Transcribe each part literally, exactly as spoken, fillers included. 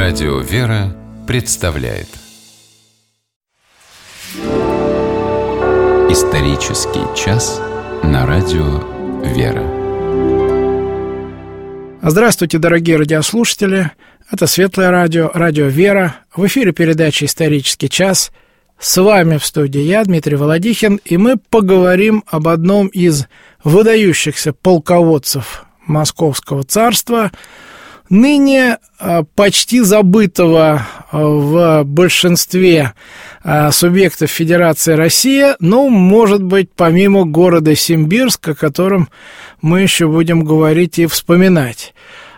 Радио «Вера» представляет Исторический час на Радио «Вера». Здравствуйте, дорогие радиослушатели. Это Светлое радио, Радио «Вера». В эфире передача «Исторический час». С вами в студии я, Дмитрий Володихин, и мы поговорим об одном из выдающихся полководцев Московского царства, ныне почти забытого в большинстве субъектов Федерации Россия, но, может быть, помимо города Симбирск, о котором мы еще будем говорить и вспоминать.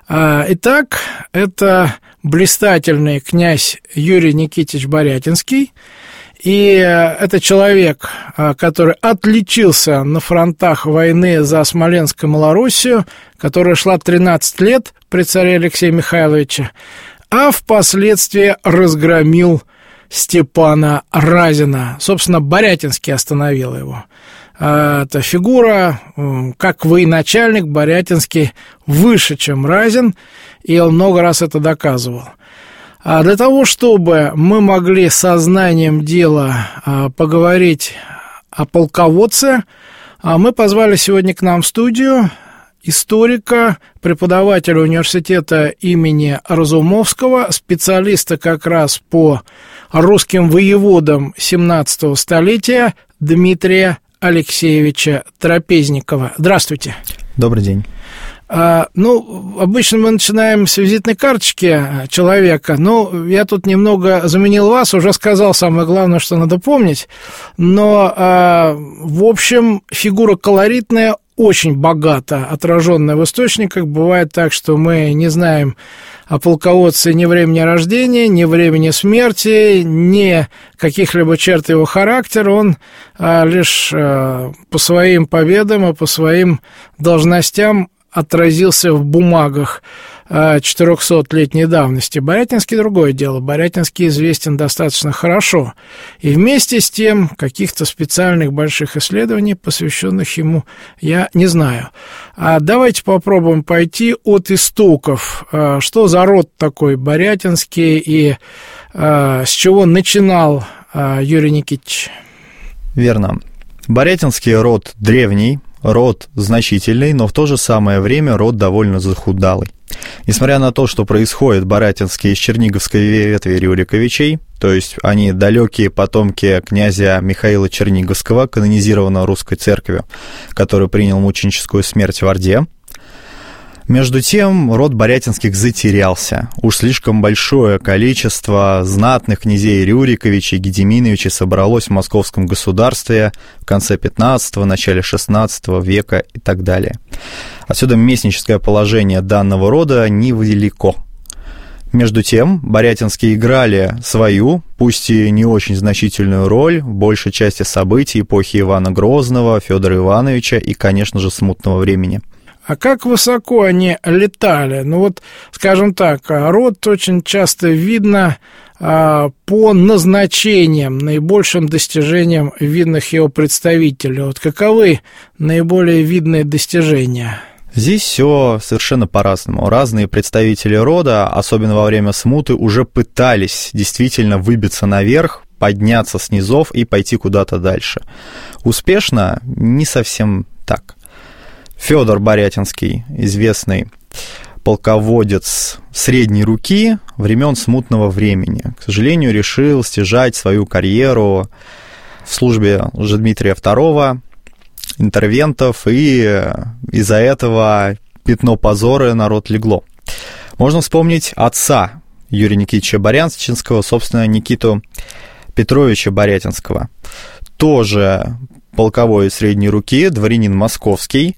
Итак, это блистательный князь Юрий Никитич Борятинский. И это человек, который отличился на фронтах войны за Смоленск и Малоруссию, которая шла тринадцать лет при царе Алексея Михайловича, а впоследствии разгромил Степана Разина. Собственно, Борятинский остановил его. Эта фигура, как военачальник, Борятинский выше, чем Разин, и он много раз это доказывал. А для того, чтобы мы могли сознанием дела поговорить о полководце, мы позвали сегодня к нам в студию историка, преподавателя университета имени Разумовского, специалиста как раз по русским воеводам семнадцатого столетия Дмитрия Алексеевича Трапезникова. Здравствуйте. Добрый день. А, ну, обычно мы начинаем с визитной карточки человека. Ну, я тут немного заменил вас, уже сказал самое главное, что надо помнить. Но, а, в общем, фигура колоритная, очень богато отраженная в источниках. Бывает так, что мы не знаем о полководце ни времени рождения, ни времени смерти, ни каких-либо черт его характера. Он а, лишь а, по своим победам и по своим должностям отразился в бумагах четырехсотлетней давности. Борятинский другое дело. Борятинский известен достаточно хорошо. И вместе с тем каких-то специальных больших исследований, посвященных ему, я не знаю. А давайте попробуем пойти от истоков. Что за род такой Борятинский и с чего начинал Юрий Никитич? Верно. Борятинский род древний, род значительный, но в то же самое время род довольно захудалый. Несмотря на то, что происходит Борятинский из черниговской ветви Рюриковичей, то есть они далекие потомки князя Михаила Черниговского, канонизированного русской церковью, который принял мученическую смерть в Орде, между тем род Борятинских затерялся. Уж слишком большое количество знатных князей Рюриковичей и Гедеминовичей собралось в московском государстве в конце пятнадцатого, начале шестнадцатого века и так далее. Отсюда местническое положение данного рода невелико. Между тем, Борятинские играли свою, пусть и не очень значительную роль в большей части событий эпохи Ивана Грозного, Федора Ивановича и, конечно же, смутного времени. А как высоко они летали? Ну вот, скажем так, род очень часто видно а, по назначениям, наибольшим достижениям видных его представителей. Вот каковы наиболее видные достижения? Здесь все совершенно по-разному. Разные представители рода, особенно во время смуты, уже пытались действительно выбиться наверх, подняться с низов и пойти куда-то дальше. Успешно? Не совсем так. Федор Борятинский, известный полководец средней руки времен смутного времени, к сожалению, решил стяжать свою карьеру в службе Лжедмитрия второго, интервентов, и из-за этого пятно позора на род легло. Можно вспомнить отца Юрия Никитича Борятинского, собственно, Никиту Петровича Борятинского, тоже полководец средней руки, дворянин московский,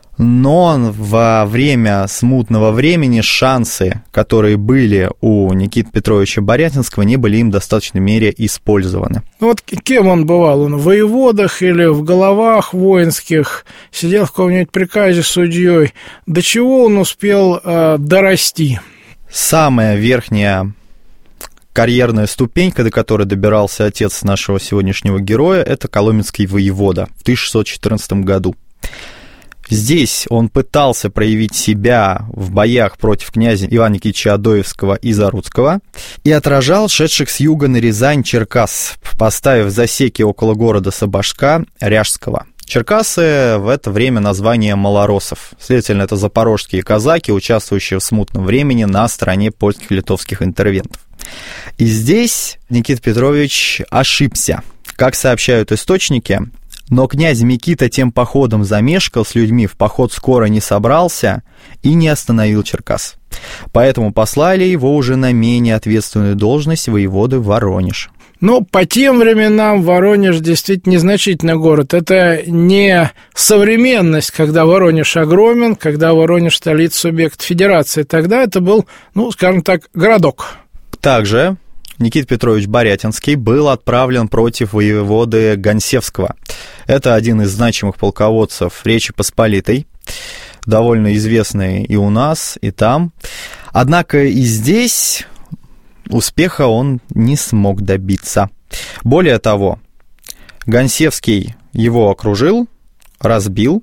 но во время смутного времени шансы, которые были у Никиты Петровича Борятинского, не были им в достаточной мере использованы. Вот кем он бывал? Он в воеводах или в головах воинских? Сидел в каком-нибудь приказе судьей? До чего он успел э, дорасти? Самая верхняя карьерная ступенька, до которой добирался отец нашего сегодняшнего героя, это коломенский воевода в тысяча шестьсот четырнадцатом году. Здесь он пытался проявить себя в боях против князя Ивана Никитича Адоевского и Заруцкого и отражал шедших с юга на Рязань черкас, поставив засеки около города Сабашка Ряжского. Черкасы в это время название малороссов. Следовательно, это запорожские казаки, участвующие в смутном времени на стороне польских и литовских интервентов. И здесь Никита Петрович ошибся. Как сообщают источники, но князь Микита тем походом замешкал с людьми, в поход скоро не собрался и не остановил Черкас. Поэтому послали его уже на менее ответственную должность воеводы в Воронеж. Ну, по тем временам Воронеж действительно незначительный город. Это не современность, когда Воронеж огромен, когда Воронеж столица субъект федерации. Тогда это был, ну, скажем так, городок. Также Никита Петрович Борятинский был отправлен против воеводы Гонсевского. Это один из значимых полководцев Речи Посполитой, довольно известный и у нас, и там. Однако и здесь успеха он не смог добиться. Более того, Гонсевский его окружил, разбил,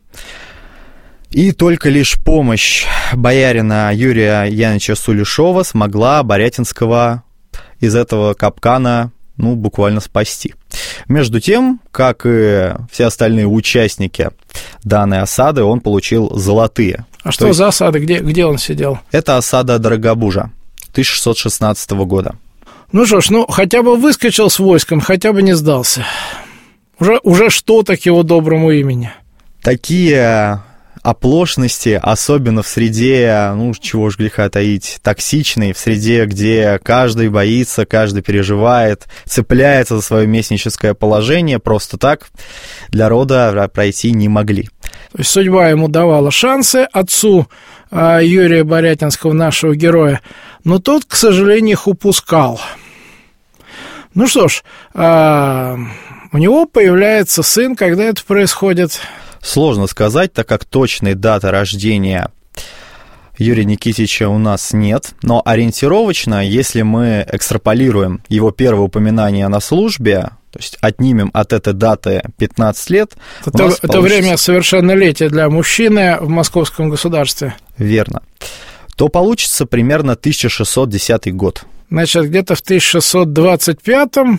и только лишь помощь боярина Юрия Яновича Сулешова смогла Борятинского из этого капкана, ну, буквально спасти. Между тем, как и все остальные участники данной осады, он получил золотые. А что есть, за осада? Где, где он сидел? Это осада Дорогобужа тысяча шестьсот шестнадцатого года. Ну что ж, ну, хотя бы выскочил с войском, хотя бы не сдался. Уже, уже что-то к его доброму имени. Такие оплошности, особенно в среде, ну, чего ж греха таить, токсичной, в среде, где каждый боится, каждый переживает, цепляется за свое местническое положение, просто так для рода пройти не могли. То есть судьба ему давала шансы, отцу э, Юрия Борятинского, нашего героя, но тот, к сожалению, их упускал. Ну что ж, э, у него появляется сын, когда это происходит. Сложно сказать, так как точной даты рождения Юрия Никитича у нас нет, но ориентировочно, если мы экстраполируем его первое упоминание на службе, то есть отнимем от этой даты пятнадцать лет... Это, это получится... время совершеннолетия для мужчины в московском государстве. Верно. То получится примерно тысяча шестьсот десятый год. Значит, где-то в тысяча шестьсот двадцать пятом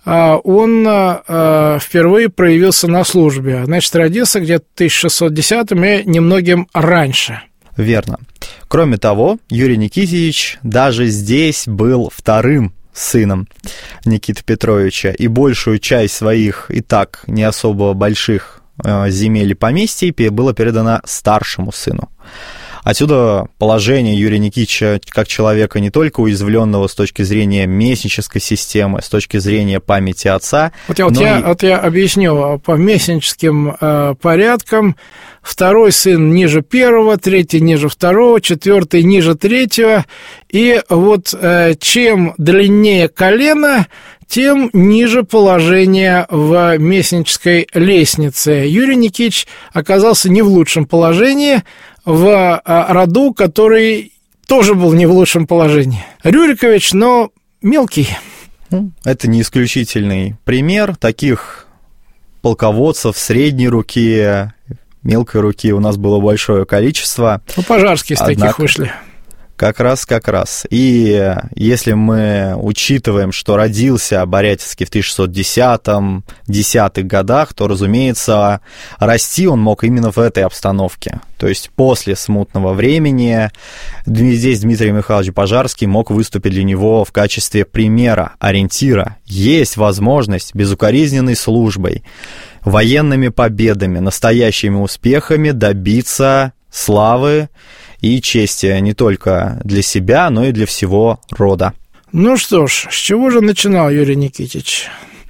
он впервые проявился на службе. Значит, родился где-то в тысяча шестьсот десятом и немногим раньше. Верно. Кроме того, Юрий Никитич даже здесь был вторым сыном Никиты Петровича, и большую часть своих и так не особо больших земель и поместий было передано старшему сыну. Отсюда положение Юрия Никитича как человека не только уязвленного с точки зрения местнической системы, с точки зрения памяти отца. Вот я, вот я, и... вот я объясню по местническим э, порядкам. Второй сын ниже первого, третий ниже второго, четвертый ниже третьего. И вот э, чем длиннее колено, тем ниже положение в местнической лестнице. Юрий Никитич оказался не в лучшем положении, в роду, который тоже был не в лучшем положении. Рюрикович, но мелкий. Это не исключительный пример. Таких полководцев средней руки, мелкой руки у нас было большое количество. Ну, пожарские из Однако... таких вышли. Как раз, как раз. И если мы учитываем, что родился Борятинский в тысяча шестьсот десятом, десятых годах, то, разумеется, расти он мог именно в этой обстановке. То есть после смутного времени здесь Дмитрий Михайлович Пожарский мог выступить для него в качестве примера, ориентира. Есть возможность безукоризненной службой, военными победами, настоящими успехами добиться славы и чести не только для себя, но и для всего рода. Ну что ж, с чего же начинал Юрий Никитич?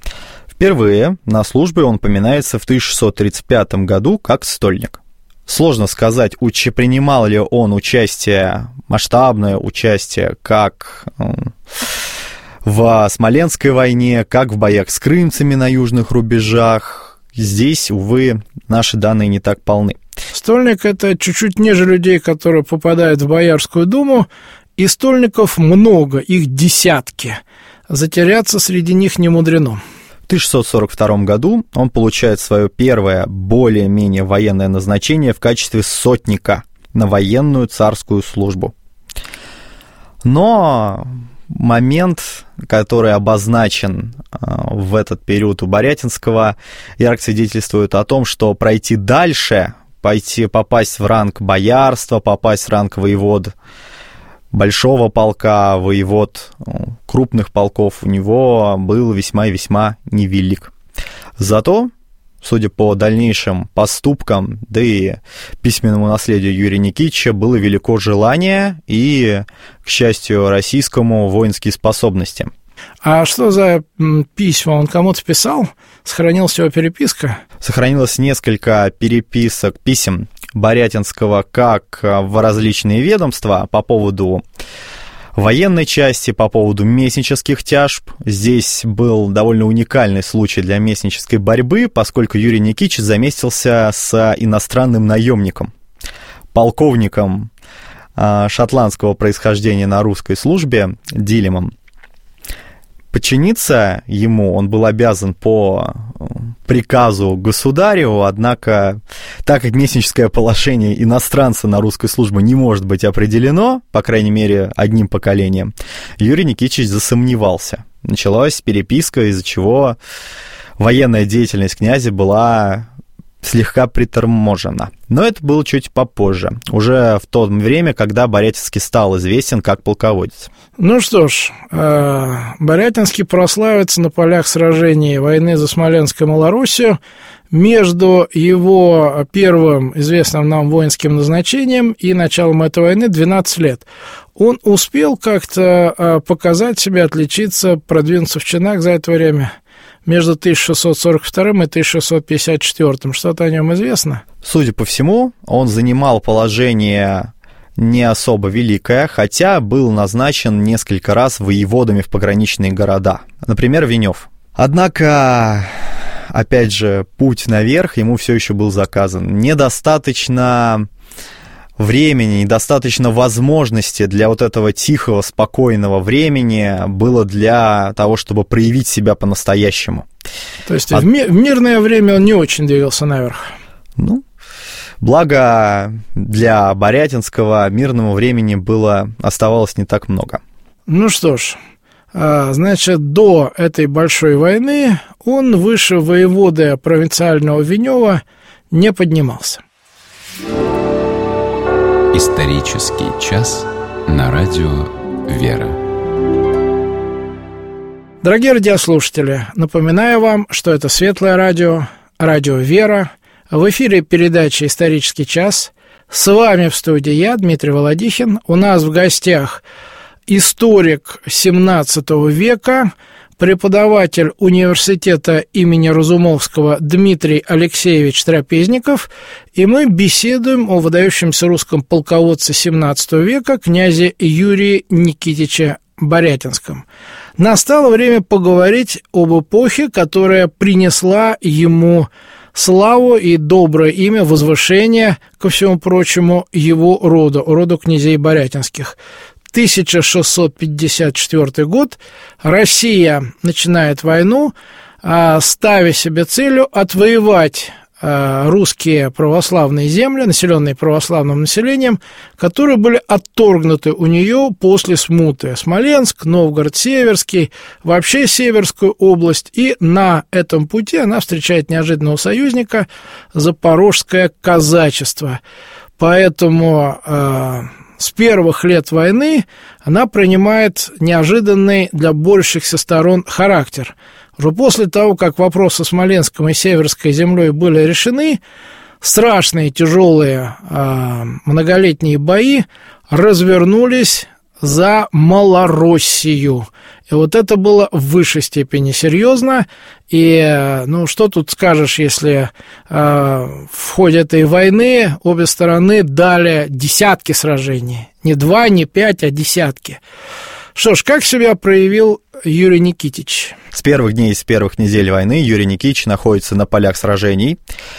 Впервые на службе он упоминается в тысяча шестьсот тридцать пятом году как стольник. Сложно сказать, уч- принимал ли он участие, масштабное участие, как в Смоленской войне, как в боях с крымцами на южных рубежах. Здесь, увы, наши данные не так полны. Стольник – это чуть-чуть ниже людей, которые попадают в Боярскую думу, и стольников много, их десятки. Затеряться среди них не мудрено. В тысяча шестьсот сорок втором году он получает свое первое более-менее военное назначение в качестве сотника на военную царскую службу. Но момент, который обозначен в этот период у Борятинского, ярко свидетельствует о том, что пройти дальше, пойти, попасть в ранг боярства, попасть в ранг воевод большого полка, воевод крупных полков у него был весьма и весьма невелик. Зато, судя по дальнейшим поступкам, да и письменному наследию Юрия Никитича, было велико желание и, к счастью, российскому воинские способности. А что за письма он кому-то писал? Сохранилась его переписка? Сохранилось несколько переписок, писем Борятинского как в различные ведомства по поводу военной части, по поводу местнических тяжб. Здесь был довольно уникальный случай для местнической борьбы, поскольку Юрий Никитич заместился с иностранным наемником, полковником шотландского происхождения на русской службе Дилемом. Подчиниться ему он был обязан по приказу государеву, однако, так как местническое положение иностранца на русской службе не может быть определено, по крайней мере, одним поколением, Юрий Никитич засомневался. Началась переписка, из-за чего военная деятельность князя была слегка приторможена. Но это было чуть попозже, уже в то время, когда Борятинский стал известен как полководец. Ну что ж, Борятинский прославится на полях сражений войны за Смоленскую Малоруссию. Между его первым известным нам воинским назначением и началом этой войны двенадцать лет. Он успел как-то показать себя, отличиться, продвинуться в чинах за это время? Между тысяча шестьсот сорок вторым и тысяча шестьсот пятьдесят четвёртым. Что-то о нем известно? Судя по всему, он занимал положение не особо великое, хотя был назначен несколько раз воеводами в пограничные города. Например, Венев. Однако, опять же, путь наверх ему все еще был заказан. Недостаточно времени, недостаточно возможности для вот этого тихого, спокойного времени было для того, чтобы проявить себя по-настоящему. То есть а... в, ми- в мирное время он не очень двигался наверх? Ну, благо для Борятинского мирного времени было, оставалось не так много. Ну что ж, значит, до этой большой войны он выше воеводы провинциального Венева не поднимался. Исторический час на радио «Вера». Дорогие радиослушатели, напоминаю вам, что это Светлое радио, радио «Вера». В эфире передача «Исторический час». С вами в студии я, Дмитрий Володихин. У нас в гостях историк семнадцатого века, преподаватель университета имени Разумовского Дмитрий Алексеевич Трапезников, и мы беседуем о выдающемся русском полководце семнадцатого века князе Юрии Никитиче Борятинском. Настало время поговорить об эпохе, которая принесла ему славу и доброе имя, возвышение, ко всему прочему, его роду, роду князей Борятинских. тысяча шестьсот пятьдесят четвёртый год, Россия начинает войну, ставя себе целью отвоевать русские православные земли, населенные православным населением, которые были отторгнуты у нее после смуты. Смоленск, Новгород-Северский, вообще Северскую область. И на этом пути она встречает неожиданного союзника – запорожское казачество. Поэтому э, с первых лет войны она принимает неожиданный для борющихся сторон характер. Уже после того, как вопросы Смоленском и Северской землей были решены, страшные, тяжелые, э, многолетние бои развернулись за Малороссию. И вот это было в высшей степени серьезно. И, ну, что тут скажешь, если э, в ходе этой войны обе стороны дали десятки сражений. Не два, не пять, а десятки. Что ж, как себя проявил Юрий Никитич? С первых дней, с первых недель войны Юрий Никитич находится на полях сражений.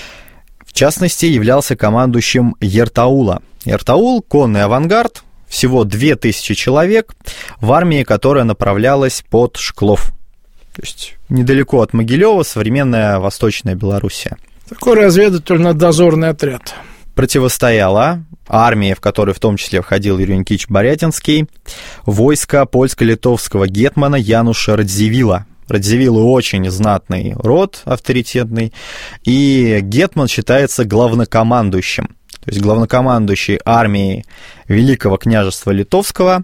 В частности, являлся командующим Ертаула. Ертаул – конный авангард, всего две тысячи человек в армии, которая направлялась под Шклов. То есть недалеко от Могилева современная Восточная Белоруссия. Такой разведывательно-дозорный отряд. Противостояла армии, в которой в том числе входил Юрий Никитич Борятинский, войско польско-литовского гетмана Януша Радзивилла. Радзивиллы очень знатный род, авторитетный, и гетман считается главнокомандующим. То есть главнокомандующий армией Великого княжества Литовского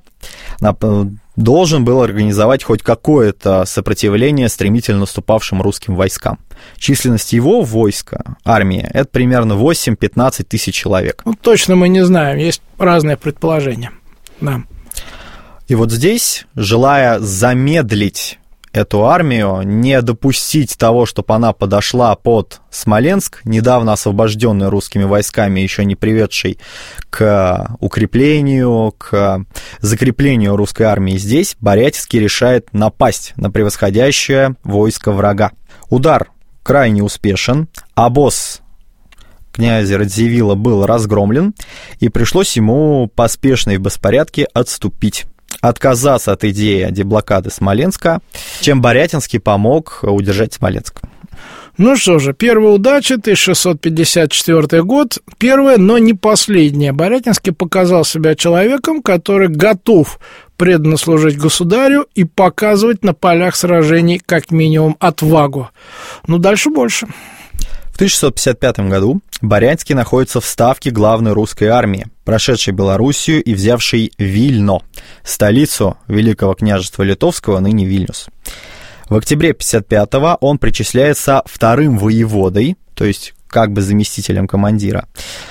должен был организовать хоть какое-то сопротивление стремительно наступавшим русским войскам. Численность его войска, армии, это примерно восемь-пятнадцать тысяч человек. Ну, точно мы не знаем, есть разные предположения. Да. И вот здесь, желая замедлить эту армию, не допустить того, чтобы она подошла под Смоленск, недавно освобожденный русскими войсками, еще не приведший к укреплению, к закреплению русской армии здесь, Борятинский решает напасть на превосходящее войско врага. Удар крайне успешен, обоз князя Радзивилла был разгромлен, и пришлось ему поспешно и в беспорядке отступить, отказаться от идеи деблокады Смоленска, чем Борятинский помог удержать Смоленск. Ну что же, первая удача, тысяча шестьсот пятьдесят четвёртый год, первая, но не последняя. Борятинский показал себя человеком, который готов преданно служить государю и показывать на полях сражений как минимум отвагу. Ну, дальше больше. В тысяча шестьсот пятьдесят пятом году Борятинский находится в ставке главной русской армии, прошедшей Белоруссию и взявшей Вильно, столицу Великого княжества Литовского, ныне Вильнюс. В октябре пятьдесят пятого он причисляется вторым воеводой, то есть как бы заместителем командира,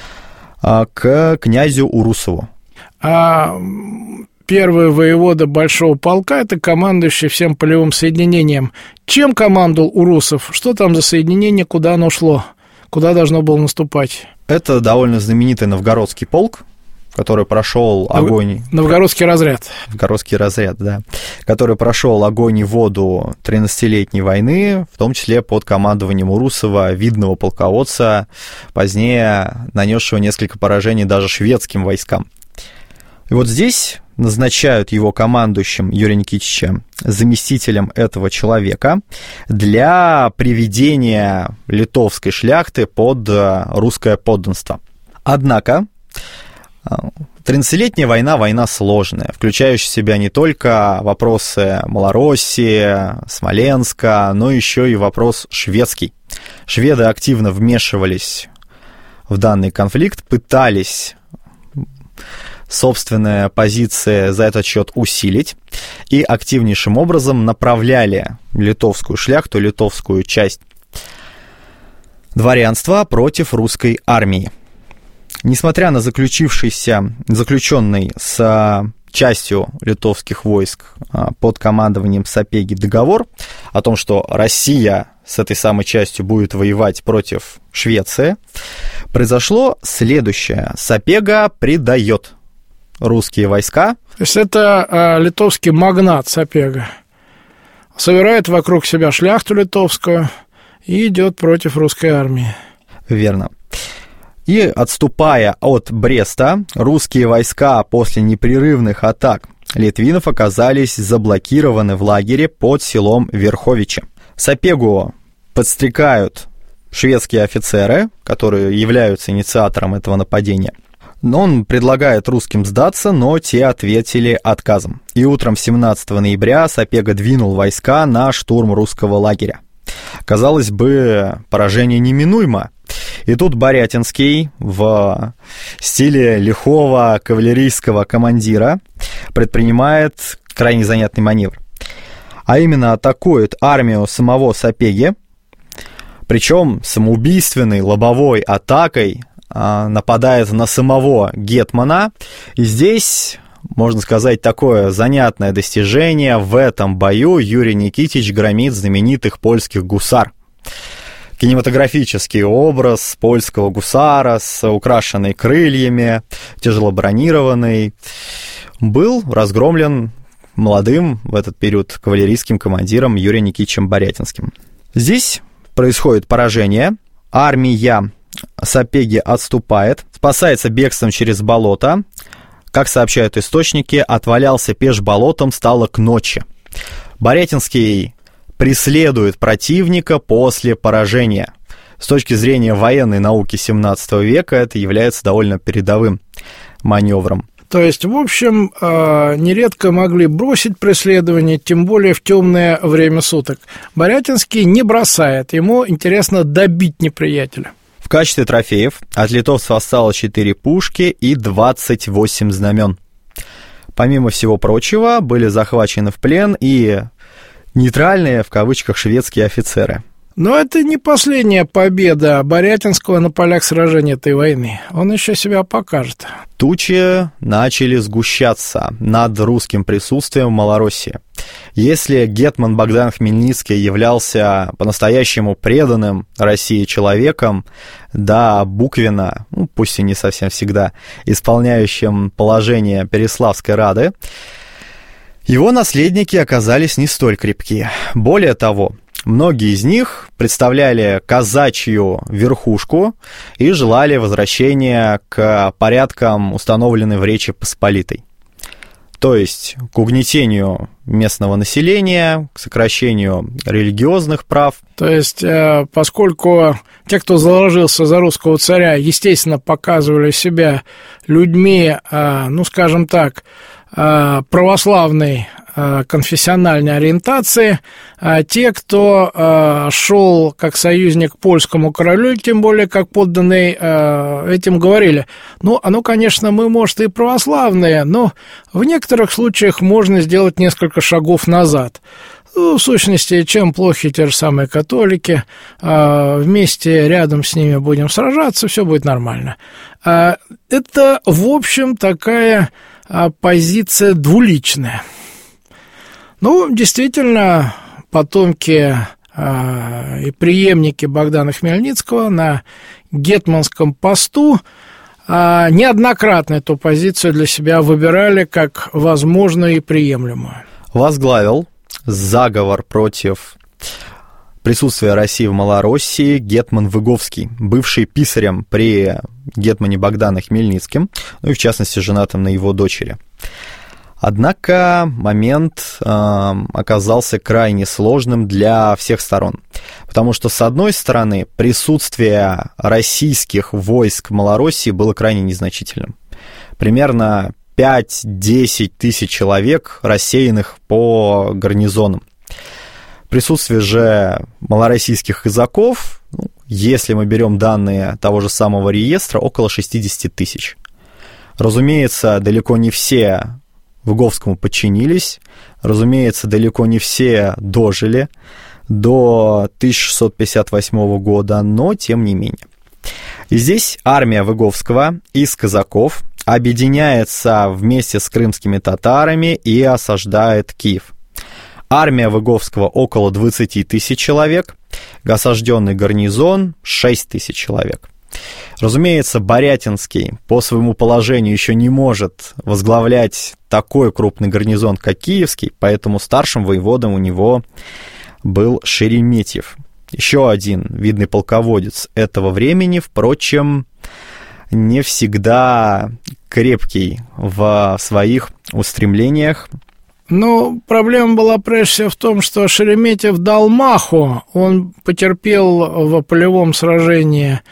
к князю Урусову. А первый воевода большого полка – это командующий всем полевым соединением. Чем командовал Урусов? Что там за соединение, куда оно шло? Куда должно было наступать? Это довольно знаменитый новгородский полк, который прошел огонь... Новгородский разряд. Новгородский разряд, да. Который прошел огонь и воду тринадцатилетней войны, в том числе под командованием Урусова, видного полководца, позднее нанесшего несколько поражений даже шведским войскам. И вот здесь назначают его командующим Юрия Никитича заместителем этого человека для приведения литовской шляхты под русское подданство. Однако тридцатилетняя война – война сложная, включающая в себя не только вопросы Малороссии, Смоленска, но еще и вопрос шведский. Шведы активно вмешивались в данный конфликт, пытались собственные позиции за этот счет усилить и активнейшим образом направляли литовскую шляхту, литовскую часть дворянства против русской армии. Несмотря на заключившийся, заключенный с частью литовских войск под командованием Сапеги договор о том, что Россия с этой самой частью будет воевать против Швеции, произошло следующее. Сапега предает русские войска. То есть это э, литовский магнат Сапега. Собирает вокруг себя шляхту литовскую и идет против русской армии. Верно. И отступая от Бреста, русские войска после непрерывных атак литвинов оказались заблокированы в лагере под селом Верховичи. Сапегу подстрекают шведские офицеры, которые являются инициатором этого нападения. Он предлагает русским сдаться, но те ответили отказом. И утром семнадцатого ноября Сапега двинул войска на штурм русского лагеря. Казалось бы, поражение неминуемо. И тут Борятинский в стиле лихого кавалерийского командира предпринимает крайне занятный маневр. А именно атакует армию самого Сапеги, причем самоубийственной лобовой атакой нападает на самого гетмана. И здесь, можно сказать, такое занятное достижение. В этом бою Юрий Никитич громит знаменитых польских гусар. Кинематографический образ польского гусара с украшенной крыльями, тяжело бронированный, был разгромлен молодым в этот период кавалерийским командиром Юрием Никитичем Борятинским. Здесь происходит поражение, армия Сапеги отступает, спасается бегством через болото. Как сообщают источники, отвалялся пеш болотом, стало к ночи. Борятинский преследует противника после поражения. С точки зрения военной науки семнадцатого века это является довольно передовым маневром. То есть, в общем, нередко могли бросить преследование, тем более в темное время суток. Борятинский не бросает, ему интересно добить неприятеля. В качестве трофеев от литовцев осталось четыре пушки и двадцать восемь знамен. Помимо всего прочего, были захвачены в плен и нейтральные, в кавычках, шведские офицеры. Но это не последняя победа Борятинского на полях сражения этой войны. Он еще себя покажет. Тучи начали сгущаться над русским присутствием в Малороссии. Если гетман Богдан Хмельницкий являлся по-настоящему преданным России человеком, да, буквенно, ну, пусть и не совсем всегда, исполняющим положение Переславской Рады, его наследники оказались не столь крепкие. Более того, многие из них представляли казачью верхушку и желали возвращения к порядкам, установленным в Речи Посполитой. То есть к угнетению местного населения, к сокращению религиозных прав. То есть, поскольку те, кто заложился за русского царя, естественно, показывали себя людьми, ну, скажем так, православной конфессиональной ориентации, а те, кто э, шел как союзник польскому королю, тем более как подданный, э, этим говорили: ну, оно, конечно, мы, может, и православные, но в некоторых случаях можно сделать несколько шагов назад. Ну, в сущности, чем плохи те же самые католики, э, вместе рядом с ними будем сражаться, все будет нормально. Э, это, в общем, такая э, позиция двуличная. Ну, действительно, потомки э, и преемники Богдана Хмельницкого на гетманском посту э, неоднократно эту позицию для себя выбирали как возможную и приемлемую. Возглавил заговор против присутствия России в Малороссии гетман Выговский, бывший писарем при гетмане Богдане Хмельницким, ну и в частности женатым на его дочери. Однако момент э, оказался крайне сложным для всех сторон, потому что, с одной стороны, присутствие российских войск в Малороссии было крайне незначительным. Примерно пять-десять тысяч человек, рассеянных по гарнизонам. Присутствие же малороссийских казаков, ну, если мы берем данные того же самого реестра, около шестьдесят тысяч. Разумеется, далеко не все Выговскому подчинились, разумеется, далеко не все дожили до тысяча шестьсот пятьдесят восьмого года, но тем не менее. И здесь армия Выговского из казаков объединяется вместе с крымскими татарами и осаждает Киев. Армия Выговского около двадцать тысяч человек, осажденный гарнизон шесть тысяч человек. Разумеется, Борятинский по своему положению еще не может возглавлять такой крупный гарнизон, как Киевский, поэтому старшим воеводом у него был Шереметьев. Еще один видный полководец этого времени, впрочем, не всегда крепкий в своих устремлениях. Ну, проблема была прежде всего в том, что Шереметьев дал маху, он потерпел в полевом сражении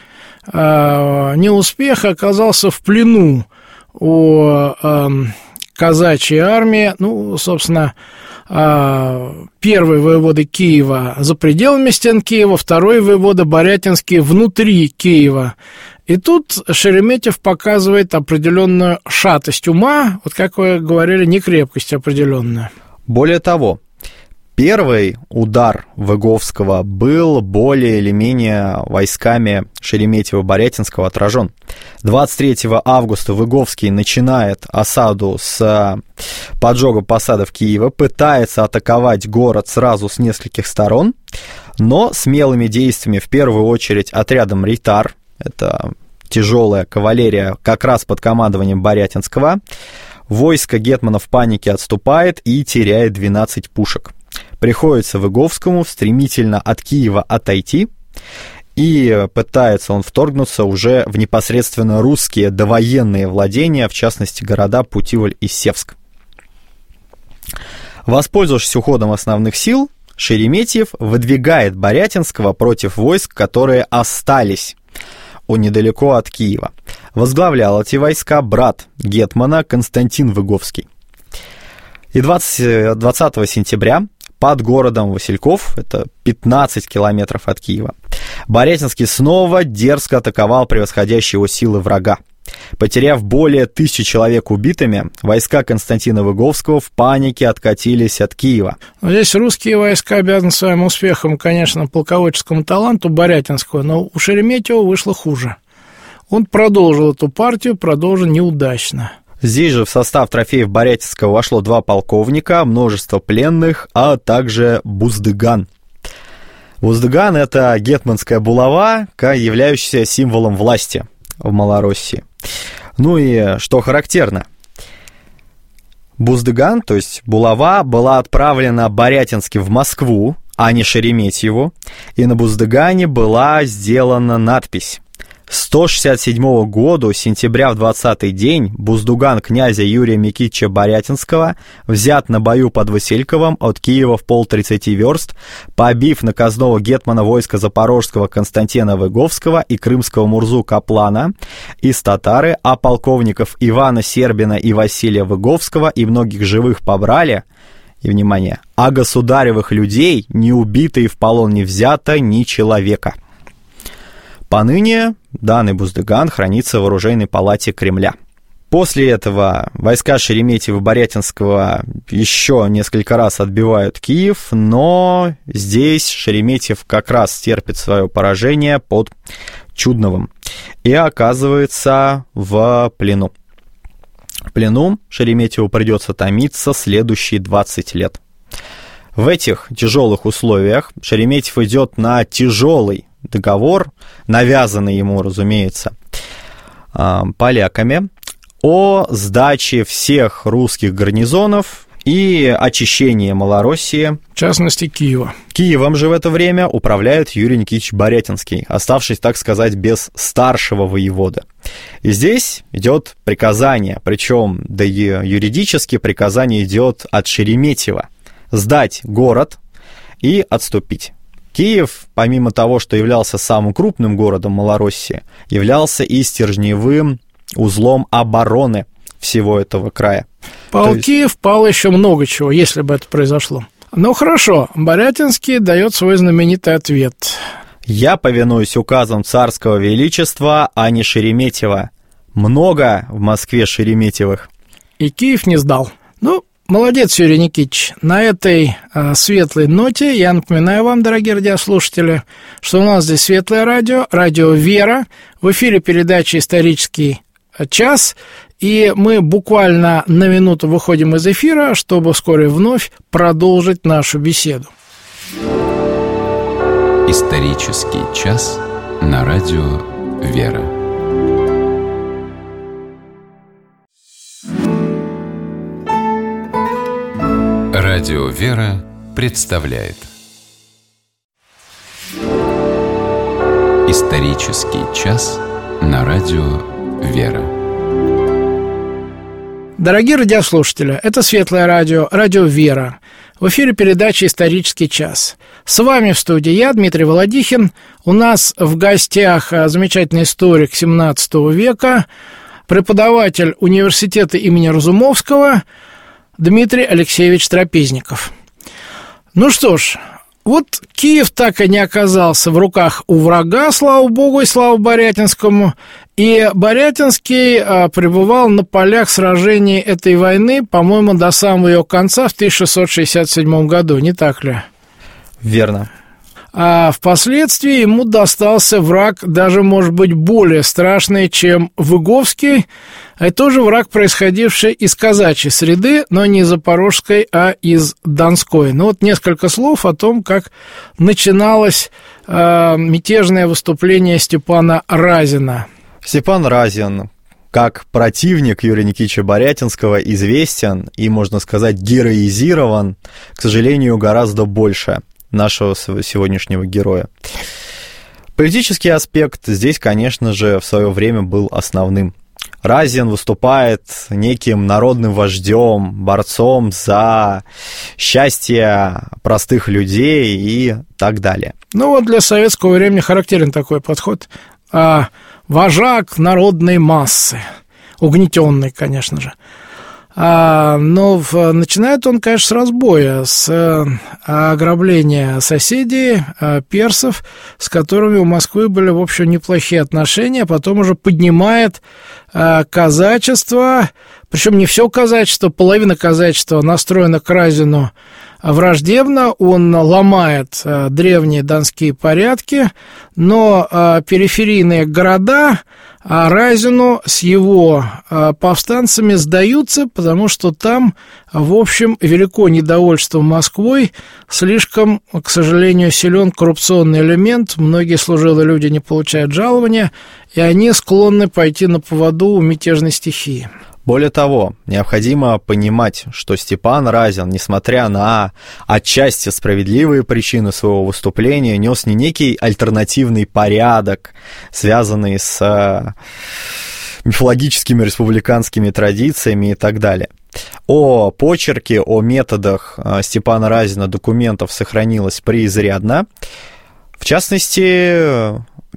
неуспех, оказался в плену у э, казачьей армии. Ну, собственно, э, первый воевода Киева за пределами стен Киева, второй воевода Борятинский внутри Киева. И тут Шереметьев показывает определенную шатость ума, вот как вы говорили, некрепкость определенную. Более того, первый удар Выговского был более или менее войсками Шереметьева-Борятинского отражен. двадцать третьего августа Выговский начинает осаду с поджога посадов Киева, пытается атаковать город сразу с нескольких сторон, но смелыми действиями, в первую очередь отрядом рейтар, это тяжелая кавалерия как раз под командованием Борятинского, войско гетмана в панике отступает и теряет двенадцать пушек. Приходится Выговскому стремительно от Киева отойти, и пытается он вторгнуться уже в непосредственно русские довоенные владения, в частности, города Путивль и Севск. Воспользовавшись уходом основных сил, Шереметьев выдвигает Борятинского против войск, которые остались недалеко от Киева. Возглавлял эти войска брат гетмана Константин Выговский. И двадцатого сентября под городом Васильков, это пятнадцать километров от Киева, Борятинский снова дерзко атаковал превосходящие его силы врага. Потеряв более тысячи человек убитыми, войска Константина Выговского в панике откатились от Киева. Здесь русские войска обязаны своим успехом, конечно, полководческому таланту Борятинского, но у Шереметьева вышло хуже. Он продолжил эту партию, продолжил неудачно. Здесь же в состав трофеев Борятинского вошло два полковника, множество пленных, а также Буздыган. Буздыган – это гетманская булава, являющаяся символом власти в Малороссии. Ну и что характерно, Буздыган, то есть булава, была отправлена Борятинским в Москву, а не Шереметьеву, и на Буздыгане была сделана надпись: сто шестьдесят седьмого года, сентября в двадцатый день, Буздуган князя Юрия Микитича Борятинского взят на бою под Васильковым от Киева в полтридцати верст, побив наказного гетмана войска Запорожского Константина Выговского и крымского Мурзу Каплана из татары, а полковников Ивана Сербина и Василия Выговского и многих живых побрали, и, внимание, а государевых людей ни убито и в полон не взято ни человека. Поныне данный Буздыган хранится в оружейной палате Кремля. После этого войска Шереметьева-Борятинского еще несколько раз отбивают Киев, но здесь Шереметьев как раз терпит свое поражение под Чудновым и оказывается в плену. В плену Шереметьеву придется томиться следующие двадцать лет. В этих тяжелых условиях Шереметьев идет на тяжелый договор, навязанный ему, разумеется, поляками, о сдаче всех русских гарнизонов и очищении Малороссии. В частности, Киева. Киевом же в это время управляет Юрий Никитич Борятинский, оставшись, так сказать, без старшего воевода. И здесь идет приказание, причем да и юридически приказание идет от Шереметьева сдать город и отступить. Киев, помимо того, что являлся самым крупным городом Малороссии, являлся и стержневым узлом обороны всего этого края. Пал есть... Киев, пал еще много чего, если бы это произошло. Ну хорошо, Борятинский дает свой знаменитый ответ. «Я повинуюсь указам царского величества, а не Шереметьева. Много в Москве Шереметьевых». И Киев не сдал. Ну, молодец, Юрий Никитич. На этой э, светлой ноте я напоминаю вам, дорогие радиослушатели, что у нас здесь Светлое радио, радио «Вера». В эфире передача «Исторический час». И мы буквально на минуту выходим из эфира, чтобы вскоре вновь продолжить нашу беседу. Исторический час на радио «Вера». Радио «Вера» представляет Исторический час на радио «Вера». Дорогие радиослушатели, это Светлое радио, радио «Вера». В эфире передача «Исторический час». С вами в студии я, Дмитрий Володихин. У нас в гостях замечательный историк семнадцатого века, преподаватель университета имени Разумовского Дмитрий Алексеевич Трапезников. Ну что ж, вот Киев так и не оказался в руках у врага, слава богу, и слава Борятинскому. И Борятинский а, пребывал на полях сражений этой войны, по-моему, до самого ее конца в тысяча шестьсот шестьдесят седьмом году, не так ли? Верно. А впоследствии ему достался враг, даже, может быть, более страшный, чем Выговский. Это тоже враг, происходивший из казачьей среды, но не из запорожской, а из донской. Ну вот несколько слов о том, как начиналось э, мятежное выступление Степана Разина. Степан Разин, как противник Юрия Никитича Борятинского, известен и, можно сказать, героизирован, к сожалению, гораздо больше нашего сегодняшнего героя. Политический аспект здесь, конечно же, в свое время был основным. Разин выступает неким народным вождем, борцом за счастье простых людей и так далее. Ну вот для советского времени характерен такой подход. А, вожак народной массы, угнетенный, конечно же. А, но в, начинает он, конечно, с разбоя, с а, ограбления соседей, а, персов, с которыми у Москвы были, в общем, неплохие отношения, а потом уже поднимает а, казачество, причем не все казачество, половина казачества настроена к Разину враждебно, он ломает а, древние донские порядки, но а, периферийные города а Разину с его а, повстанцами сдаются, потому что там, в общем, велико недовольство Москвой, слишком, к сожалению, силен коррупционный элемент, многие служилые люди не получают жалования, и они склонны пойти на поводу у мятежной стихии. Более того, необходимо понимать, что Степан Разин, несмотря на отчасти справедливые причины своего выступления, нес не некий альтернативный порядок, связанный с мифологическими республиканскими традициями и так далее. О почерке, о методах Степана Разина документов сохранилось преизрядно. В частности,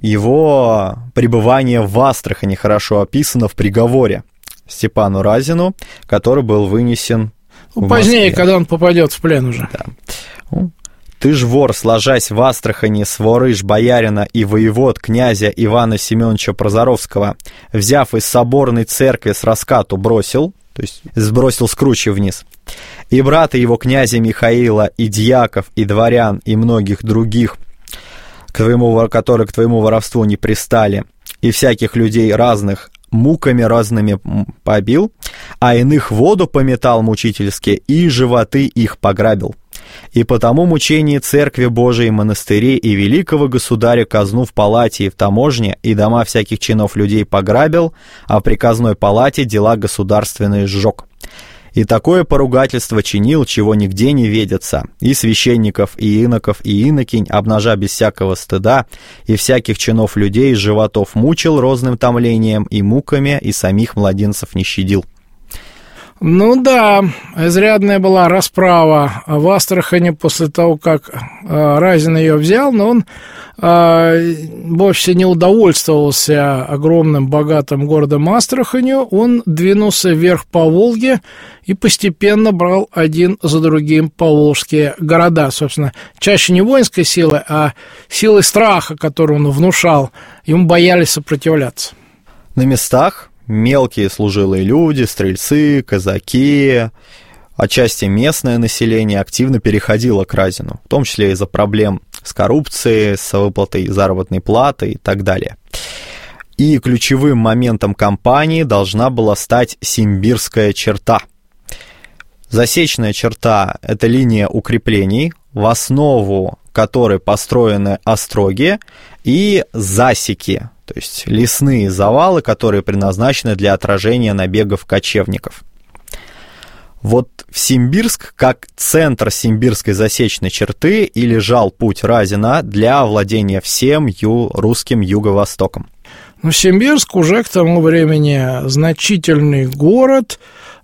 его пребывание в Астрахани хорошо описано в приговоре Степану Разину, который был вынесен ну, в позднее, Москве. Когда он попадет в плен уже. Да. «Ты ж вор, сложась в Астрахани, сворыш боярина и воевод князя Ивана Семеновича Прозоровского, взяв из соборной церкви с раскату бросил», то есть сбросил с кручи вниз, «и брата его князя Михаила, и дьяков, и дворян, и многих других, к твоему, которые к твоему воровству не пристали, и всяких людей разных муками разными побил, а иных в воду пометал мучительски, и животы их пограбил. И потому мучение церкви Божией, монастырей и великого государя казну в палате и в таможне, и дома всяких чинов людей пограбил, а в приказной палате дела государственные сжег. И такое поругательство чинил, чего нигде не ведется, и священников, и иноков, и инокинь, обнажа без всякого стыда, и всяких чинов людей из животов мучил розным томлением и муками, и самих младенцев не щадил». Ну да, изрядная была расправа в Астрахани после того, как Разин ее взял, но он вовсе не удовольствовался огромным богатым городом Астраханью, он двинулся вверх по Волге и постепенно брал один за другим поволжские города, собственно, чаще не воинской силой, а силой страха, которую он внушал, ему боялись сопротивляться. На местах мелкие служилые люди, стрельцы, казаки, отчасти местное население активно переходило к Разину, в том числе из-за проблем с коррупцией, с выплатой заработной платы и так далее. И ключевым моментом кампании должна была стать Симбирская черта. Засечная черта – это линия укреплений, в основу которой построены остроги и засеки, то есть лесные завалы, которые предназначены для отражения набегов кочевников. Вот в Симбирск, как центр Симбирской засечной черты, и лежал путь Разина для овладения всем ю- русским юго-востоком. Ну, Симбирск уже к тому времени значительный город,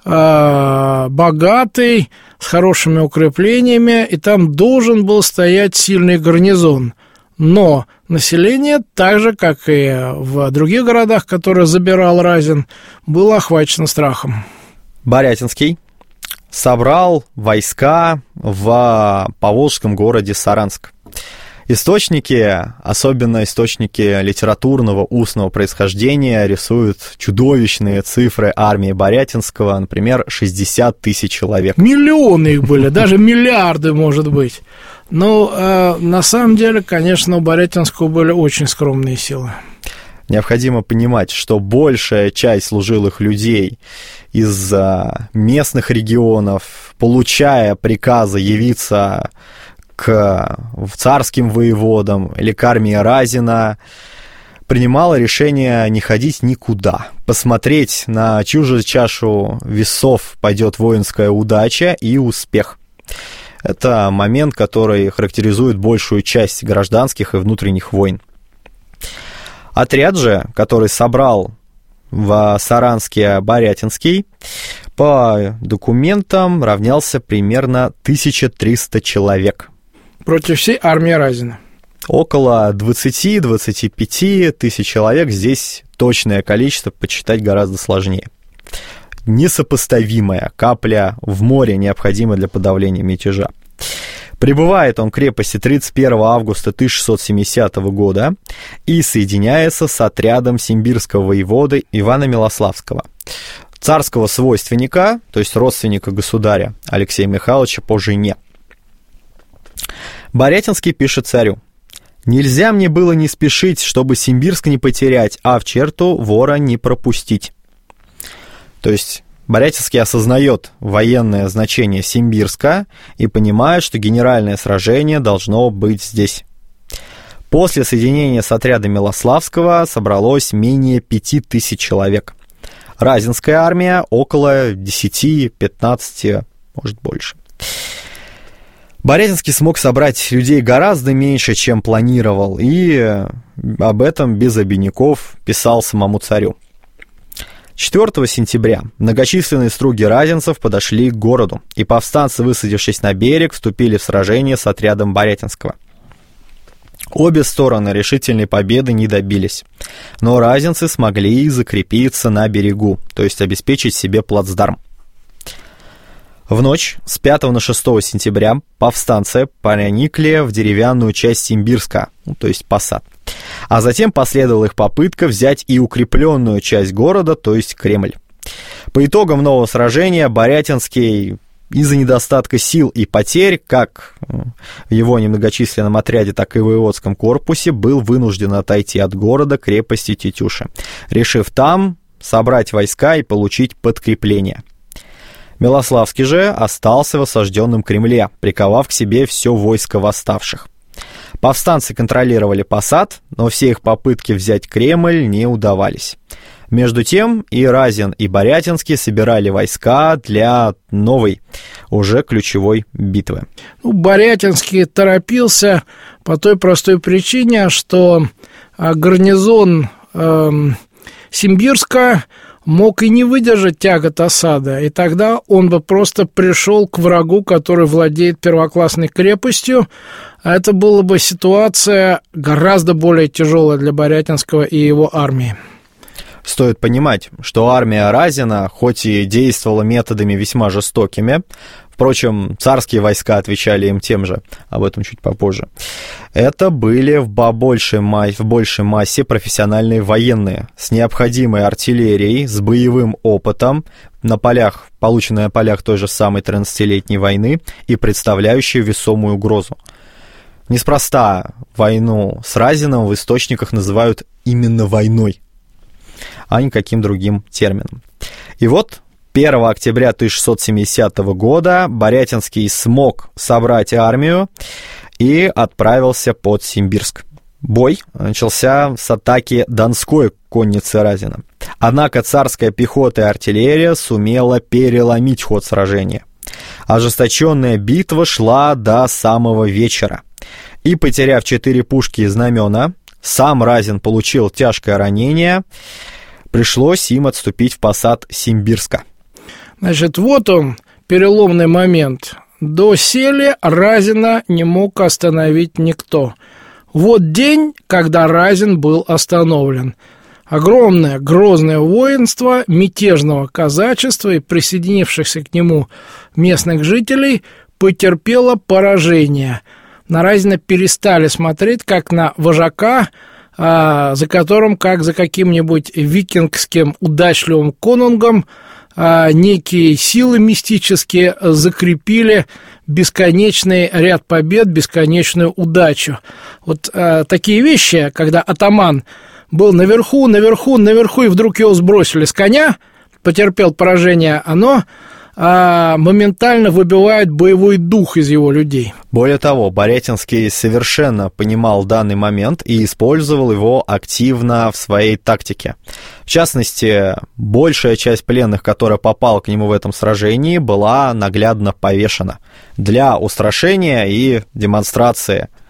э, богатый, с хорошими укреплениями, и там должен был стоять сильный гарнизон. Но население, так же, как и в других городах, которые забирал Разин, было охвачено страхом. Борятинский собрал войска в поволжском городе Саранск. Источники, особенно источники литературного устного происхождения, рисуют чудовищные цифры армии Борятинского, например, шестьдесят тысяч человек. Миллионы их были, даже миллиарды, может быть. Но э, на самом деле, конечно, у Борятинского были очень скромные силы. Необходимо понимать, что большая часть служилых людей из местных регионов, получая приказы явиться к царским воеводам или к армии Разина, принимала решение не ходить никуда. Посмотреть на чью же чашу весов пойдет воинская удача и успех. Это момент, который характеризует большую часть гражданских и внутренних войн. Отряд же, который собрал в Саранске-Борятинский по документам равнялся примерно тысяча триста человек. Против всей армии Разина. Около двадцать-двадцать пять тысяч человек, здесь точное количество подсчитать гораздо сложнее. Несопоставимая капля в море, необходимая для подавления мятежа. Прибывает он к крепости тридцать первого августа тысяча шестьсот семидесятого года и соединяется с отрядом симбирского воеводы Ивана Милославского, царского свойственника, то есть родственника государя Алексея Михайловича по жене. Борятинский пишет царю: «Нельзя мне было не спешить, чтобы Симбирск не потерять, а в черту вора не пропустить». То есть Борятинский осознает военное значение Симбирска и понимает, что генеральное сражение должно быть здесь. После соединения с отрядом Милославского собралось менее пяти тысяч человек. Разинская армия около десяти-пятнадцати, может больше. Борятинский смог собрать людей гораздо меньше, чем планировал, и об этом без обиняков писал самому царю. четвёртого сентября многочисленные струги разинцев подошли к городу, и повстанцы, высадившись на берег, вступили в сражение с отрядом Борятинского. Обе стороны решительной победы не добились, но разинцы смогли закрепиться на берегу, то есть обеспечить себе плацдарм. В ночь с пятого на шестое сентября повстанцы проникли в деревянную часть Симбирска, ну, то есть посад. А затем последовала их попытка взять и укрепленную часть города, то есть Кремль. По итогам нового сражения Борятинский из-за недостатка сил и потерь, как в его немногочисленном отряде, так и в воеводском корпусе, был вынужден отойти от города крепости Тетюши, решив там собрать войска и получить подкрепление. Милославский же остался в осажденном Кремле, приковав к себе все войско восставших. Повстанцы контролировали посад, но все их попытки взять Кремль не удавались. Между тем и Разин, и Борятинский собирали войска для новой, уже ключевой битвы. Ну, Борятинский торопился по той простой причине, что гарнизон э, Симбирска мог и не выдержать тягот осады, и тогда он бы просто пришел к врагу, который владеет первоклассной крепостью, а это была бы ситуация гораздо более тяжелая для Борятинского и его армии. Стоит понимать, что армия Разина, хоть и действовала методами весьма жестокими, впрочем, царские войска отвечали им тем же, об этом чуть попозже, это были в большей, в большей массе профессиональные военные, с необходимой артиллерией, с боевым опытом, на полях, полученной на полях той же самой тринадцатилетней войны и представляющие весомую угрозу. Неспроста войну с Разином в источниках называют именно войной, а не каким другим термином. И вот первого октября тысяча шестьсот семидесятого года Борятинский смог собрать армию и отправился под Симбирск. Бой начался с атаки Донской конницы Разина. Однако царская пехота и артиллерия сумела переломить ход сражения. Ожесточенная битва шла до самого вечера. И, потеряв четыре пушки и знамена, сам Разин получил тяжкое ранение, пришлось им отступить в посад Симбирска. Значит, вот он, переломный момент. Доселе Разина не мог остановить никто. Вот день, когда Разин был остановлен. Огромное, грозное воинство мятежного казачества и присоединившихся к нему местных жителей потерпело поражение. На Разина перестали смотреть как на вожака, а, за которым, как за каким-нибудь викингским удачливым конунгом, а, некие силы мистические закрепили бесконечный ряд побед, бесконечную удачу. Вот а, такие вещи, когда атаман был наверху, наверху, наверху, и вдруг его сбросили с коня, потерпел поражение, оно а, моментально выбивает боевой дух из его людей. Более того, Борятинский совершенно понимал данный момент и использовал его активно в своей тактике. В частности, большая часть пленных, которая попала к нему в этом сражении, была наглядно повешена для устрашения и демонстрации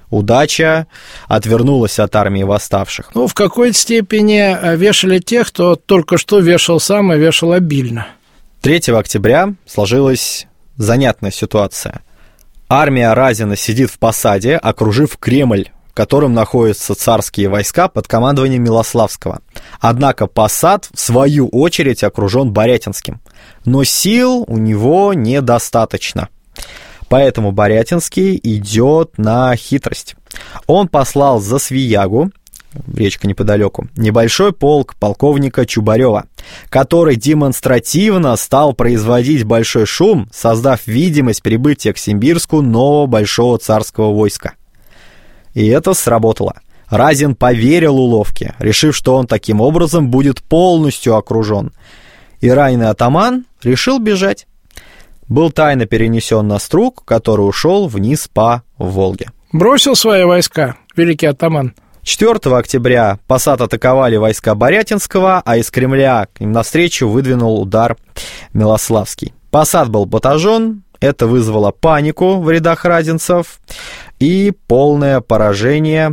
удача отвернулась от армии восставших. Ну, в какой-то степени вешали тех, кто только что вешал сам и вешал обильно. третьего октября сложилась занятная ситуация. Армия Разина сидит в посаде, окружив Кремль, в котором находятся царские войска под командованием Милославского. Однако Посад, в свою очередь, окружен Борятинским. Но сил у него недостаточно. Поэтому Борятинский идет на хитрость. Он послал за Свиягу, речка неподалеку, небольшой полк полковника Чубарева, который демонстративно стал производить большой шум, создав видимость прибытия к Симбирску нового большого царского войска. И это сработало. Разин поверил уловке, решив, что он таким образом будет полностью окружен. И раненый атаман решил бежать. Был тайно перенесен на Струг, который ушел вниз по Волге. Бросил свои войска, великий атаман. четвёртого октября Посад атаковали войска Борятинского, а из Кремля к ним навстречу выдвинул удар Милославский. Посад был потажен, это вызвало панику в рядах разинцев и полное поражение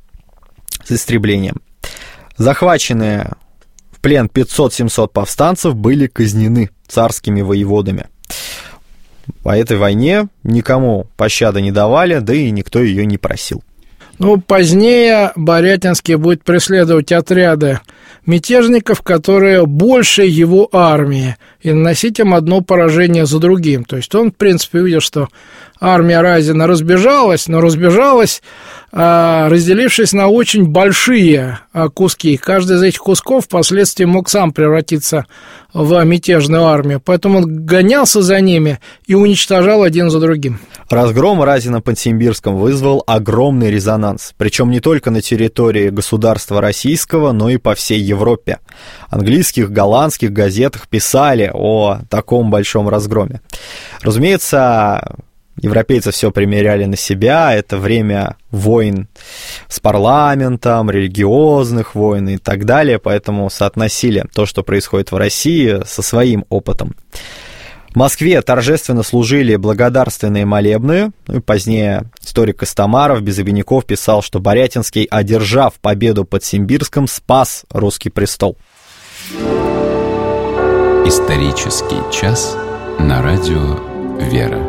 с истреблением. Захваченные в плен пятьсот-семьсот повстанцев были казнены царскими воеводами. По этой войне никому пощады не давали, да и никто ее не просил. Ну, позднее Борятинский будет преследовать отряды мятежников, которые больше его армии, и наносить им одно поражение за другим. То есть он, в принципе, увидел, что армия Разина разбежалась, но разбежалась, разделившись на очень большие куски. Каждый из этих кусков впоследствии мог сам превратиться в мятежную армию. Поэтому он гонялся за ними и уничтожал один за другим. Разгром Разина под Симбирском вызвал огромный резонанс, причем не только на территории государства российского, но и по всей Европе. Английских, голландских газетах писали о таком большом разгроме. Разумеется, европейцы все примеряли на себя, это время войн с парламентом, религиозных войн и так далее, поэтому соотносили то, что происходит в России, со своим опытом. В Москве торжественно служили благодарственные молебны, ну и позднее историк Костомаров без обиняков писал, что Борятинский, одержав победу под Симбирском, спас русский престол. Исторический час на радио «Вера».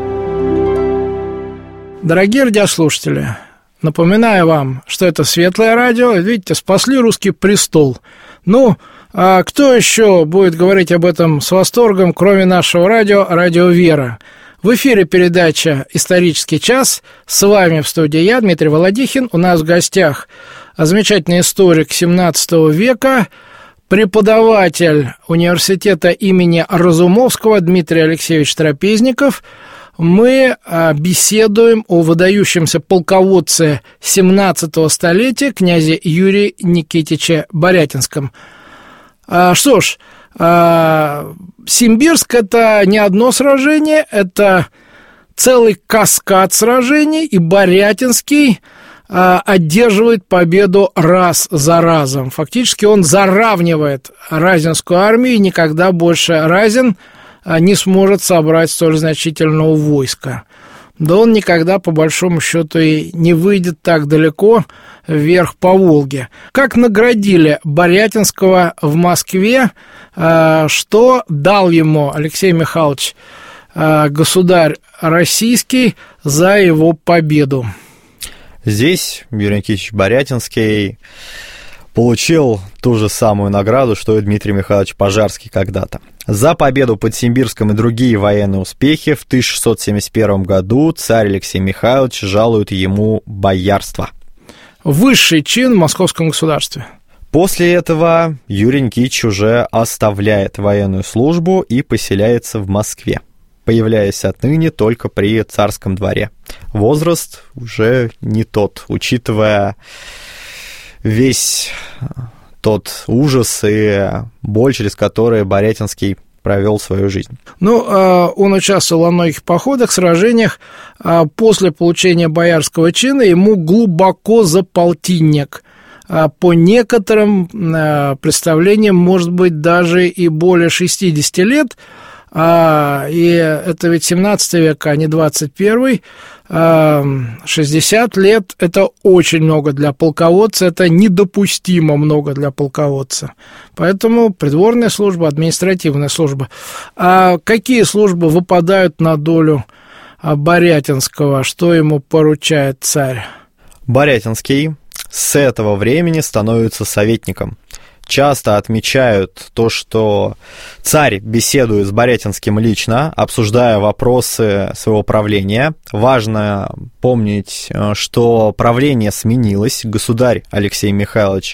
Дорогие радиослушатели, напоминаю вам, что это Светлое радио, видите, спасли русский престол. Ну, а кто еще будет говорить об этом с восторгом, кроме нашего радио, радио «Вера»? В эфире передача «Исторический час». С вами в студии я, Дмитрий Володихин. У нас в гостях замечательный историк семнадцатого века, преподаватель университета имени Разумовского Дмитрий Алексеевич Трапезников. Мы беседуем о выдающемся полководце семнадцатого столетия князе Юрии Никитиче Борятинском. Что ж, Симбирск – это не одно сражение, это целый каскад сражений, и Борятинский одерживает победу раз за разом. Фактически он заравнивает Разинскую армию, и никогда больше Разин не сможет собрать столь значительного войска. Да он никогда, по большому счету, и не выйдет так далеко вверх по Волге. Как наградили Борятинского в Москве, что дал ему Алексей Михайлович, государь российский, за его победу? Здесь Юрий Никитич Борятинский получил ту же самую награду, что и Дмитрий Михайлович Пожарский когда-то. За победу под Симбирском и другие военные успехи в тысяча шестьсот семьдесят первом году царь Алексей Михайлович жалует ему боярство. Высший чин в московском государстве. После этого Юрий Никитич уже оставляет военную службу и поселяется в Москве, появляясь отныне только при царском дворе. Возраст уже не тот, учитывая весь тот ужас и боль, через которые Борятинский провел свою жизнь. Ну, он участвовал во многих походах, сражениях. После получения боярского чина ему глубоко за полтинник. По некоторым представлениям, может быть, даже и более шестьдесят лет. А, и это ведь семнадцатый век, а не двадцать первый. А, шестьдесят лет – это очень много для полководца, это недопустимо много для полководца. Поэтому придворная служба, административная служба. А какие службы выпадают на долю Борятинского? Что ему поручает царь? Борятинский с этого времени становится советником. Часто отмечают то, что царь беседует с Борятинским лично, обсуждая вопросы своего правления. Важно помнить, что правление сменилось. Государь Алексей Михайлович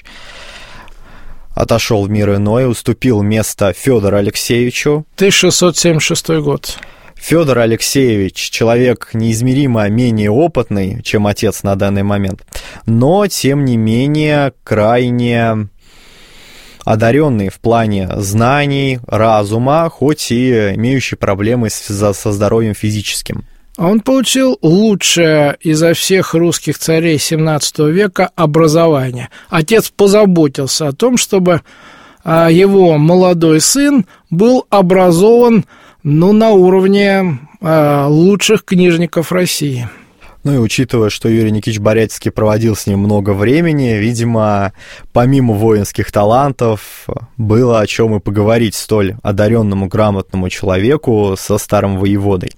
отошел в мир иной, уступил место Федору Алексеевичу. тысяча шестьсот семьдесят шестой год. Федор Алексеевич человек неизмеримо менее опытный, чем отец на данный момент, но, тем не менее, крайне одаренный в плане знаний, разума, хоть и имеющий проблемы со здоровьем физическим. Он получил лучшее изо всех русских царей семнадцатого века образование. Отец позаботился о том, чтобы его молодой сын был образован, ну, на уровне лучших книжников России. Ну и учитывая, что Юрий Никитич Борятинский проводил с ним много времени, видимо, помимо воинских талантов, было о чем и поговорить столь одаренному, грамотному человеку со старым воеводой.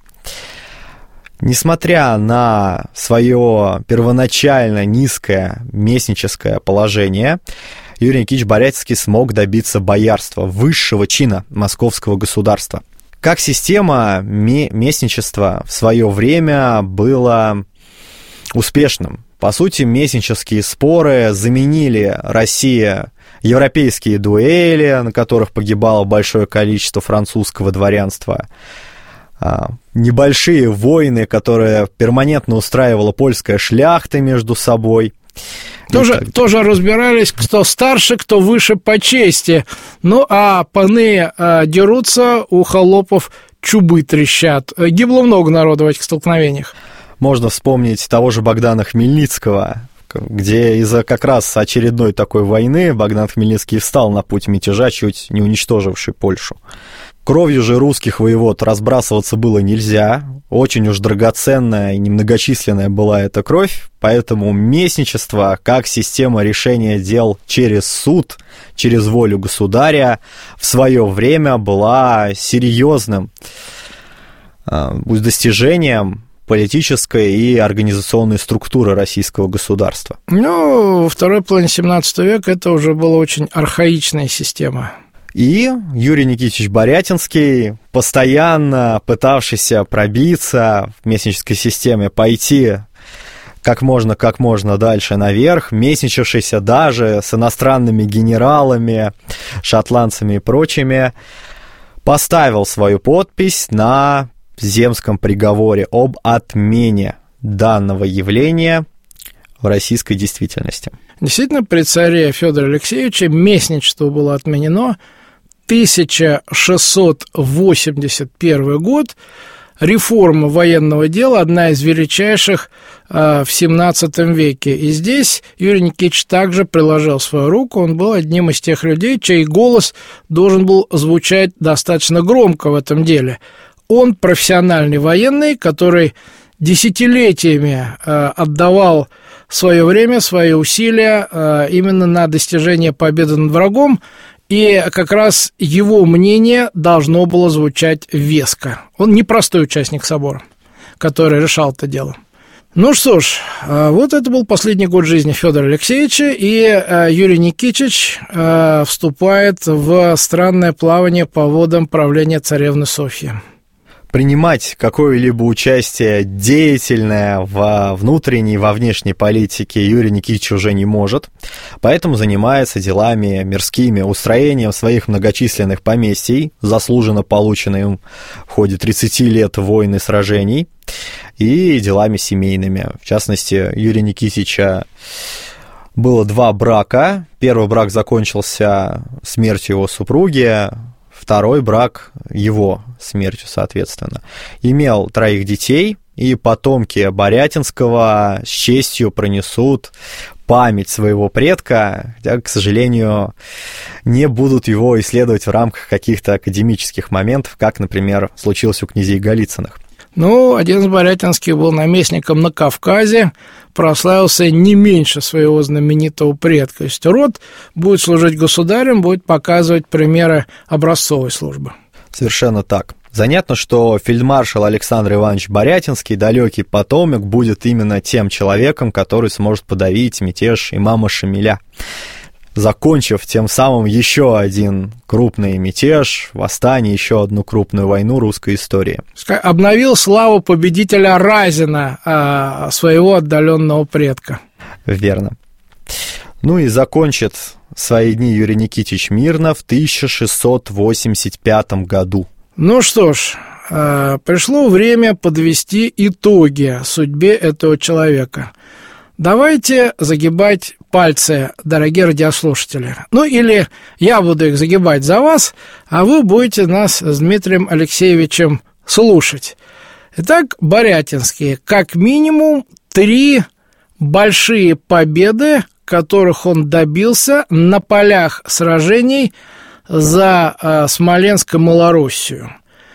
Несмотря на свое первоначально низкое местническое положение, Юрий Никитич Борятинский смог добиться боярства, высшего чина московского государства. Как система, местничество в свое время было успешным. По сути, местнические споры заменили России европейские дуэли, на которых погибало большое количество французского дворянства, небольшие войны, которые перманентно устраивала польская шляхта между собой. Тоже, тоже разбирались, кто старше, кто выше по чести. Ну, а паны а, дерутся, у холопов чубы трещат. Гибло много народу в этих столкновениях. Можно вспомнить того же Богдана Хмельницкого, где из-за как раз очередной такой войны Богдан Хмельницкий встал на путь мятежа, чуть не уничтоживший Польшу. Кровью же русских воевод разбрасываться было нельзя, очень уж драгоценная и немногочисленная была эта кровь, поэтому местничество, как система решения дел через суд, через волю государя, в свое время была серьезным э, достижением политической и организационной структуры российского государства. Ну, во второй половине семнадцатого века это уже была очень архаичная система. И Юрий Никитич Борятинский, постоянно пытавшийся пробиться в местнической системе, пойти как можно, как можно дальше наверх, местничавшийся даже с иностранными генералами, шотландцами и прочими, поставил свою подпись на земском приговоре об отмене данного явления в российской действительности. Действительно, при царе Федоре Алексеевиче местничество было отменено. тысяча шестьсот восемьдесят первый год, реформа военного дела, одна из величайших э, в семнадцатом веке. И здесь Юрий Никитич также приложил свою руку, он был одним из тех людей, чей голос должен был звучать достаточно громко в этом деле. Он профессиональный военный, который десятилетиями э, отдавал свое время, свои усилия э, именно на достижение победы над врагом, и как раз его мнение должно было звучать веско. Он непростой участник собора, который решал это дело. Ну что ж, вот это был последний год жизни Федора Алексеевича, и Юрий Никитич вступает в странное плавание по водам правления царевны Софьи. Принимать какое-либо участие деятельное во внутренней, во внешней политике Юрий Никитич уже не может, поэтому занимается делами мирскими, устроением своих многочисленных поместий, заслуженно полученным в ходе тридцати лет войн и сражений, и делами семейными. В частности, Юрия Никитича было два брака. Первый брак закончился смертью его супруги, второй брак его смертью, соответственно. Имел троих детей, и потомки Борятинского с честью пронесут память своего предка, хотя, к сожалению, не будут его исследовать в рамках каких-то академических моментов, как, например, случилось у князей Голицыных. Ну, один из Борятинских был наместником на Кавказе, прославился не меньше своего знаменитого предка. То есть род будет служить государем, будет показывать примеры образцовой службы. Совершенно так. Занятно, что фельдмаршал Александр Иванович Борятинский, далекий потомок, будет именно тем человеком, который сможет подавить мятеж имама Шамиля, закончив тем самым еще один крупный мятеж, восстание, еще одну крупную войну русской истории. Обновил славу победителя Разина, своего отдаленного предка. Верно. Ну и закончит свои дни Юрий Никитич мирно в тысяча шестьсот восемьдесят пятом году. Ну что ж, пришло время подвести итоги судьбе этого человека. Давайте загибать пальцы, дорогие радиослушатели. Ну или я буду их загибать за вас, а вы будете нас с Дмитрием Алексеевичем слушать. Итак, Борятинский, как минимум три большие победы, которых он добился на полях сражений за э, Смоленск и Малороссию.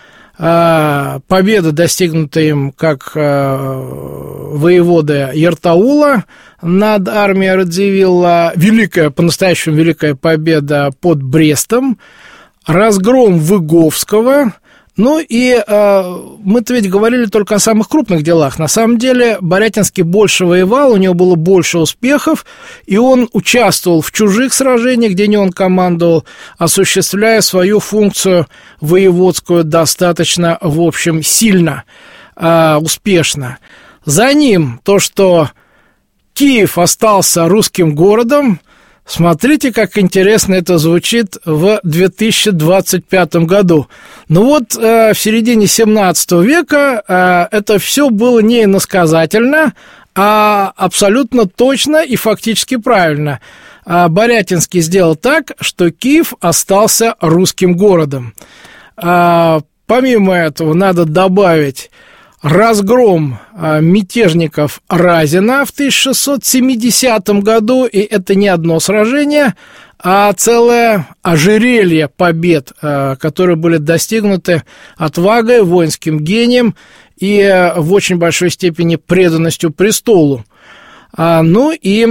Э, победа, достигнутая им как э, воевода Яртаула над армией Радзивилла, великая, по-настоящему великая победа под Брестом, разгром Выговского. Ну и э, мы-то ведь говорили только о самых крупных делах. На самом деле Борятинский больше воевал, у него было больше успехов, и он участвовал в чужих сражениях, где не он командовал, осуществляя свою функцию воеводскую достаточно, в общем, сильно, э, успешно. За ним то, что Киев остался русским городом. Смотрите, как интересно это звучит в две тысячи двадцать пятом году. Ну вот, э, в середине семнадцатого века э, это все было не иносказательно, а абсолютно точно и фактически правильно. Э, Борятинский сделал так, что Киев остался русским городом. Э, помимо этого, надо добавить разгром а, мятежников Разина в тысяча шестьсот семидесятом году, и это не одно сражение, а целое ожерелье побед, а, которые были достигнуты отвагой, воинским гением и а, в очень большой степени преданностью престолу. А, ну и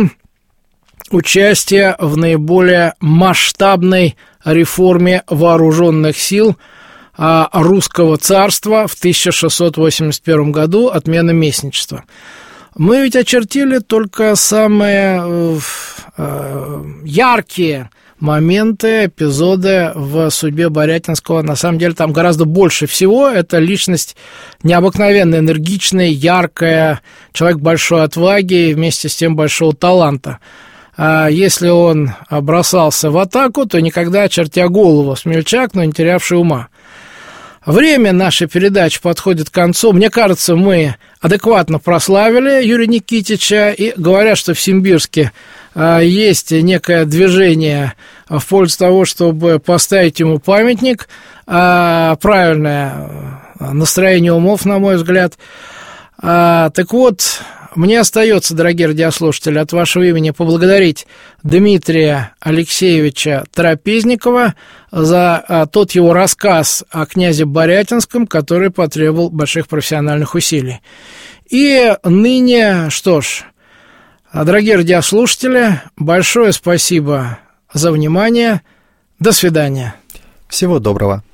участие в наиболее масштабной реформе вооруженных сил русского царства в тысяча шестьсот восемьдесят первом году, отмена местничества. Мы ведь очертили только самые э, яркие моменты, эпизоды в судьбе Борятинского. На самом деле там гораздо больше всего. Это личность необыкновенно энергичная, яркая, человек большой отваги и вместе с тем большого таланта. А если он бросался в атаку, то никогда, очертя голову, смельчак, но не терявший ума. Время нашей передачи подходит к концу. Мне кажется, мы адекватно прославили Юрия Никитича, и говорят, что в Симбирске а, есть некое движение в пользу того, чтобы поставить ему памятник. А, правильное настроение умов, на мой взгляд. А, так вот, мне остается, дорогие радиослушатели, от вашего имени поблагодарить Дмитрия Алексеевича Трапезникова за а, тот его рассказ о князе Борятинском, который потребовал больших профессиональных усилий. И ныне, что ж, дорогие радиослушатели, большое спасибо за внимание. До свидания. Всего доброго.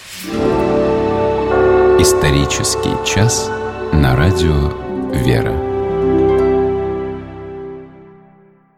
Исторический час на радио «Вера».